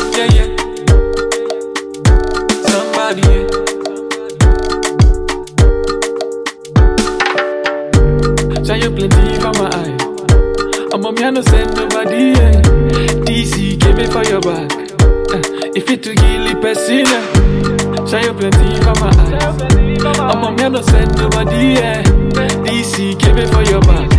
Yeah, yeah. Somebody, yeah. Shine plenty for my eye. I'm a man, no send nobody, yeah. DC gave me for your back. If it to kill person, shine plenty for my eye. I'm a man, no send nobody, yeah. DC gave me for your back.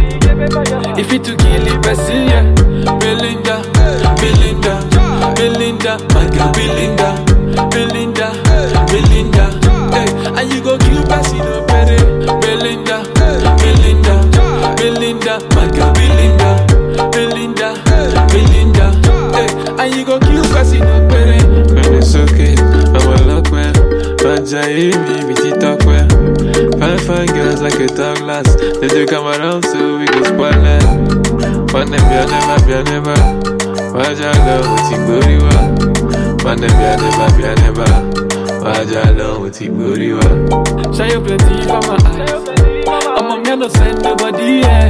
If it to kill person, yeah. Belinda, Belinda, Belinda, my girl Belinda, Belinda, Belinda. Hey, and you go kill person, no better. Belinda, Belinda, Belinda, my girl Belinda, Belinda, Belinda. Hey, and you go kill person, no better. When it's okay, I'm a lock man. Fanjai me, we see talk well. Fine girls like a top glass. They do come around so we go spoil it. One them be never. Waja love with Timburiwa. One them be never. Waja love with Timburiwa. Shine plenty for my eyes. I'm a man, no send nobody, yeah.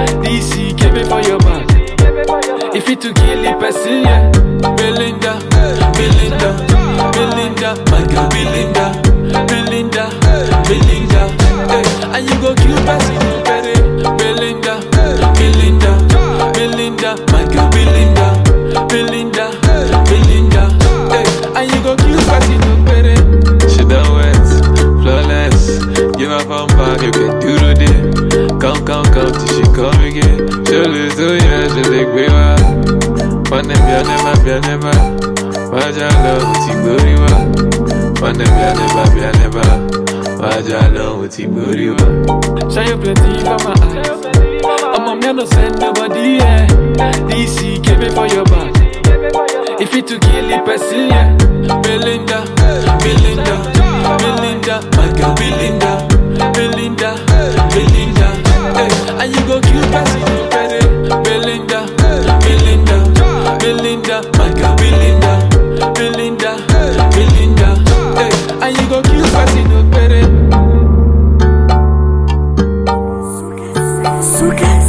DC came me for your back. If it to kill the person, yeah. Belinda, Belinda, Belinda, my girl Belinda, Belinda, Belinda. Hey, and you go kill person, no better. Belinda, Belinda, Belinda, my girl Belinda, Belinda, Belinda. Hey, and you go kill person, no better. She done wet, flawless. Give her from back, you can do the day. Come till she come again. She'll lose to you, she'll take way back. One them be never. Waja love with Timburiwa. One them be never. Waja love with Timburiwa. Shine plenty for my eyes. I'm a man, no send nobody, yeah. DC came me for your back. If it to kill the person, yeah. Belinda, Belinda, Belinda, my girl Belinda, Belinda, Belinda. Hey, and you go kill person, no better. Belinda, Belinda, Belinda, my girl Belinda, Belinda, Belinda. Hey, and you go kill person, no better. Sugar.